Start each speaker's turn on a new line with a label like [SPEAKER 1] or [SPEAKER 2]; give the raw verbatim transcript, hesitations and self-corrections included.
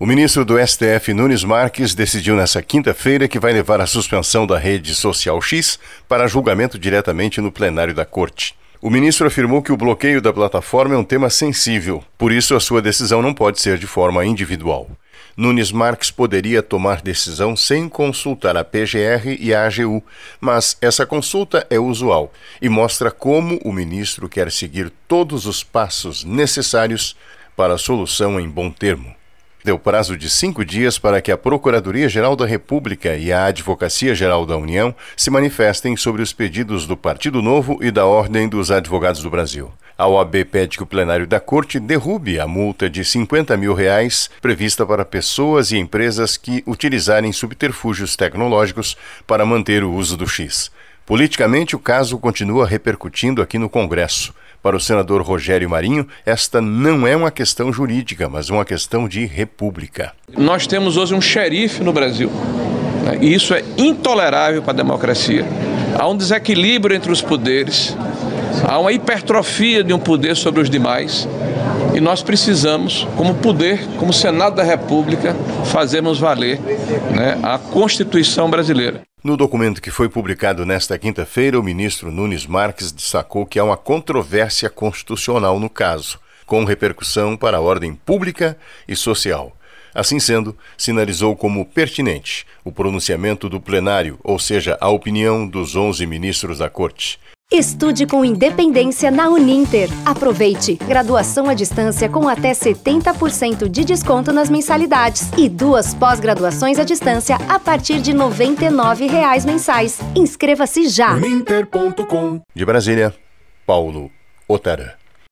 [SPEAKER 1] O ministro do S T F, Nunes Marques, decidiu nesta quinta-feira que vai levar a suspensão da rede social X para julgamento diretamente no plenário da Corte. O ministro afirmou que o bloqueio da plataforma é um tema sensível, por isso a sua decisão não pode ser de forma individual. Nunes Marques poderia tomar decisão sem consultar a P G R e a A G U, mas essa consulta é usual e mostra como o ministro quer seguir todos os passos necessários para a solução em bom termo. Deu prazo de cinco dias para que a Procuradoria-Geral da República e a Advocacia-Geral da União se manifestem sobre os pedidos do Partido Novo e da Ordem dos Advogados do Brasil. A O A B pede que o plenário da Corte derrube a multa de cinquenta mil reais prevista para pessoas e empresas que utilizarem subterfúgios tecnológicos para manter o uso do X. Politicamente, o caso continua repercutindo aqui no Congresso. Para o senador Rogério Marinho, esta não é uma questão jurídica, mas uma questão de república.
[SPEAKER 2] Nós temos hoje um xerife no Brasil, né? E isso é intolerável para a democracia. Há um desequilíbrio entre os poderes, há uma hipertrofia de um poder sobre os demais, e nós precisamos, como poder, como Senado da República, fazermos valer, né, a Constituição brasileira.
[SPEAKER 1] No documento que foi publicado nesta quinta-feira, o ministro Nunes Marques destacou que há uma controvérsia constitucional no caso, com repercussão para a ordem pública e social. Assim sendo, sinalizou como pertinente o pronunciamento do plenário, ou seja, a opinião dos onze ministros da Corte.
[SPEAKER 3] Estude com independência na Uninter. Aproveite! Graduação à distância com até setenta por cento de desconto nas mensalidades e duas pós-graduações à distância a partir de noventa e nove reais mensais. Inscreva-se já!
[SPEAKER 1] Uninter ponto com. De Brasília, Paulo Otara.